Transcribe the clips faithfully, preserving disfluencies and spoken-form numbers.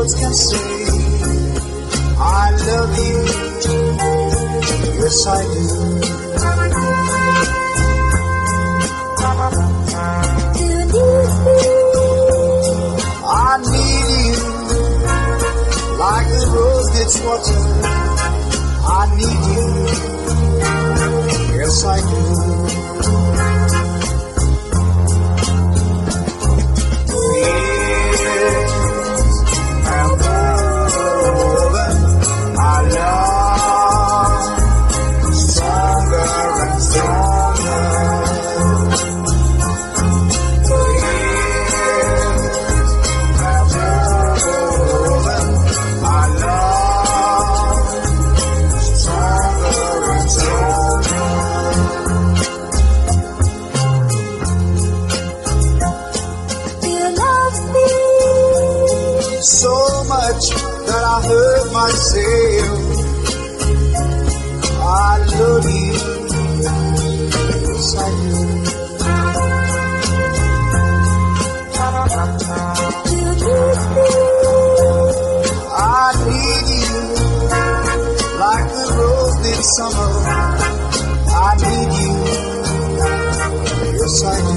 words can say. I love you, yes I do. I need you, like the rose needs water. I need you, yes I do. So much that I hurt myself. I love you, yes I do. I need you, like the rose needs summer. I need you, yes I do.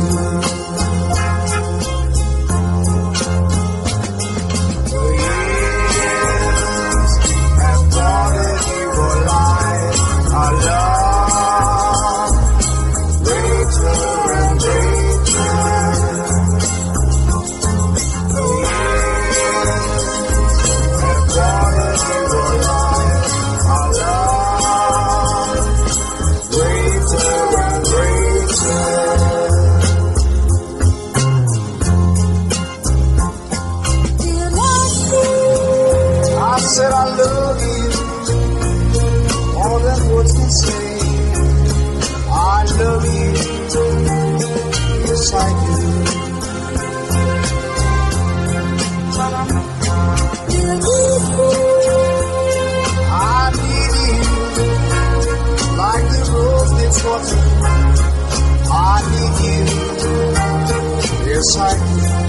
I said I love you, all that words can say. I love you, yes I do. I need you, like the rose needs water. I need you, yes I do.